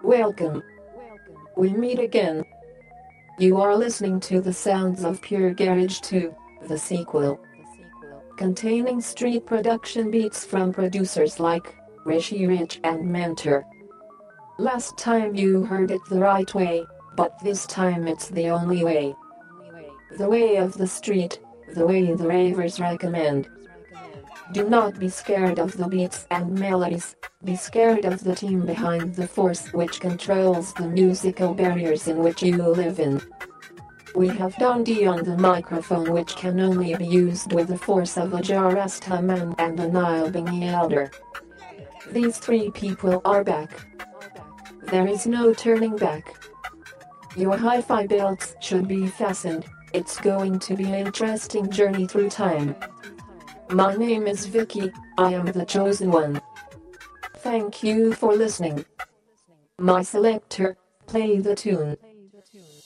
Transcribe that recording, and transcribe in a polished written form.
Welcome. We meet again. You are listening to the sounds of Pure Garage 2, the sequel, containing street production beats from producers like Rishi Rich and Mentor. Last time you heard it the right way, but this time it's the only way. The way of the street, the way the ravers recommend. Do not be scared of the beats and melodies, be scared of the team behind the force which controls the musical barriers in which you live in. We have Don D on the microphone, which can only be used with the force of a Jarasta man and a Nile Bingy elder. These three people are back. There is no turning back. Your hi-fi belts should be fastened, it's going to be an interesting journey through time. My name is Vicky, I am the chosen one. Thank you for listening. My selector, play the tune.